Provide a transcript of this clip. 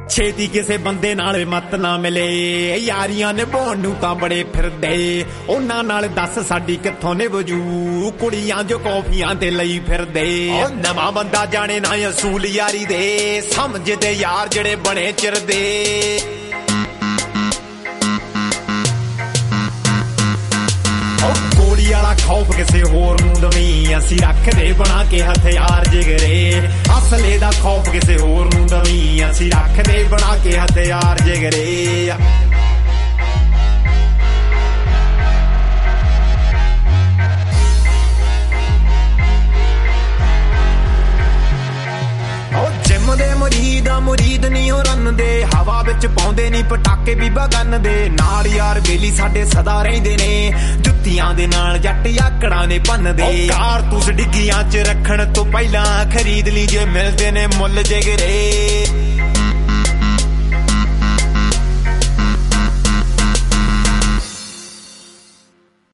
ਛੇਤੀ ਕਿਸੇ ਬੰਦੇ ਨਾਲ ਮੱਤ ਨਾ ਮਿਲੇ ਯਾਰੀਆਂ ਨਿਭਾਉਣ ਨੂੰ ਤਾਂ ਬੜੇ ਫਿਰਦੇ ਉਹਨਾਂ ਨਾਲ ਦੱਸ ਸਾਡੀ ਕਿੱਥੋਂ ਨਿਭਜੂ ਕੁੜੀਆਂ ਜੋ ਕੌਫੀਆਂ ਤੇ ਲਈ ਫਿਰਦੇ ਨਵਾਂ ਬੰਦਾ ਜਾਣੇ ਨਾ ਅਸੂਲ ਯਾਰੀ ਦੇ ਸਮਝਦੇ ਯਾਰ ਜਿਹੜੇ ਬਣੇ ਚਿਰਦੇ ਗੋਲੀ ਵਾਲਾ ਖੌਫ ਕਿਸੇ ਹੋਰ ਨੂੰ ਦਵੀਂ ਅਸੀਂ ਰੱਖਦੇ ਬਣਾ ਕੇ ਹਥਿਆਰ ਜਿਗਰੇ ਅਸਲੇ ਦਾ ਖੌਫ ਕਿਸੇ ਹੋਰ ਨੂੰ ਦਵੀਂ ਅਸੀਂ ਰੱਖਦੇ ਬਣਾ ਕੇ ਹਥਿਆਰ ਜਿਗਰੇ ਮੁਰੀਦ ਨੀ ਉਹ ਰੰਨ ਦੇ ਹਵਾ ਵਿੱਚ ਪਾਉਂਦੇ ਨੀ ਪਟਾਕੇ ਬੀਬਾ ਗੰਨ ਦੇ ਨਾਲ ਯਾਰ ਬੇਲੀ ਸਾਡੇ ਸਦਾ ਰਹਿੰਦੇ ਨੇ ਜੁੱਤੀਆਂ ਦੇ ਨਾਲ ਜੱਟ ਆਕੜਾਂ ਦੇ ਭੰਨਦੇ ਕਾਰਤੂਸ ਡਿੱਗੀਆਂ 'ਚ ਰੱਖਣ ਤੋਂ ਪਹਿਲਾਂ ਖਰੀਦ ਲਈ ਜੇ ਮਿਲਦੇ ਨੇ ਮੁੱਲ ਜਿਗਰੇ